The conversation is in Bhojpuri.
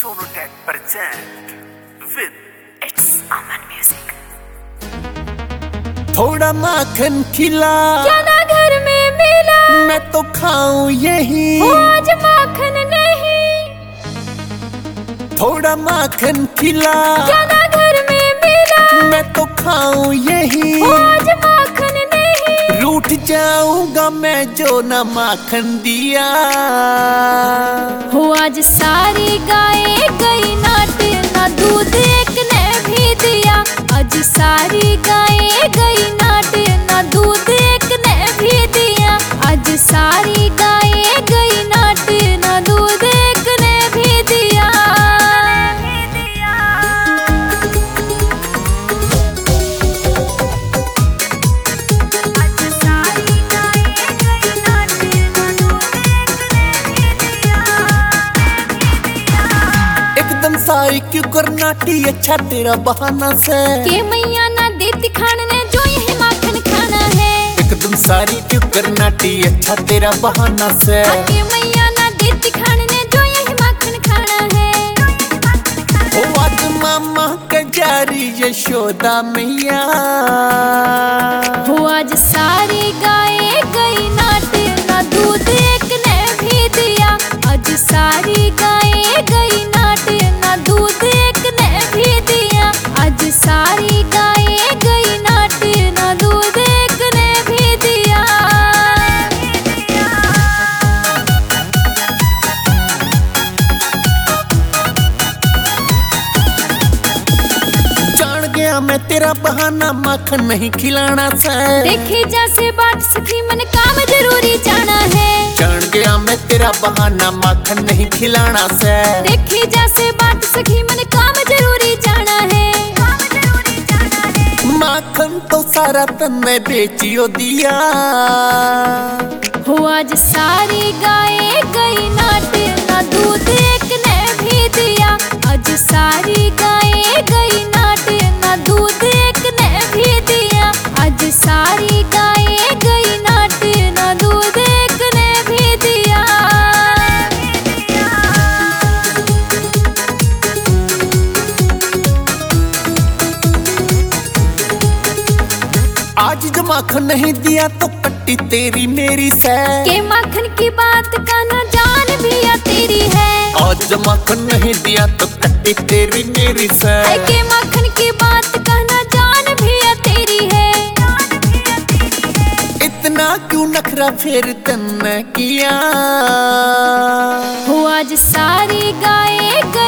Sonotech present with It's Aman Music. थोड़ा माखन खिला क्या ना घर में मिला, मैं तो खाऊं यही। आज माखन नहीं। थोड़ा माखन खिला क्या ना घर में मिला, मैं तो खाऊं यही। आज माखन नहीं। रूठ जाऊंगा मैं जो ना माखन दिया। हो आज सारी गाय गई नाट, ना दूध एक ने भी दिया। आज सारी गाय गई नाट, ना दूध एक ने भी दिया। आज सारी गाय गई नाट, ना दूध एक ने भी दिया। आज सारी गाय गई नाट, ना दूध एक ने भी दिया। एकदम सारी क्यों करनाटी, अच्छा तेरा बहाना से। के मैया ना देती खाने ने जो यही माखन खाना है। एकदम सारी क्यों करनाटी, अच्छा तेरा बहाना से। के मैया ना देती खाने ने जो यही माखन खाना है। हो आज मामा का जारी यशोदा मैया। हो आज सारी गाय गई नाट, ना दूध एक ने भी दिया। आज सारी गाय गई नाट, ना दूध एक ने भी दिया। आज सारी गाय गई नाट, ना दूध एक ने भी दिया। जान गया मैं तेरा बहाना, माखन नहीं खिलाना से। देखी जैसे बात सखी मन काम जरूरी जाना है। जान गया मैं तेरा बहाना, माखन नहीं खिलाना से। देखी जैसे बात सखी मन काम जरूरी जाना है। माखन तो सारा तन्ने बेचियो दिया। हो आज सारी गाय गई नाट, ना दूध एक ने भी दिया। आज सारी गाय गई नाट, ना दूध एक ने भी दिया। आज सारी गाय गई नाट, ना दूध एक ने भी दिया। आज जो माखन नहीं दिया तो पट्टी तेरी मेरी से। के माखन की बात का न जान भी या तेरी है। आज जो माखन नहीं दिया तो पट्टी तेरी मेरी से। ऐ के माखन की बात का न जान भी या तेरी है। इतना क्यों नखरा फिर तन्ने किया। हो आज सारी गाय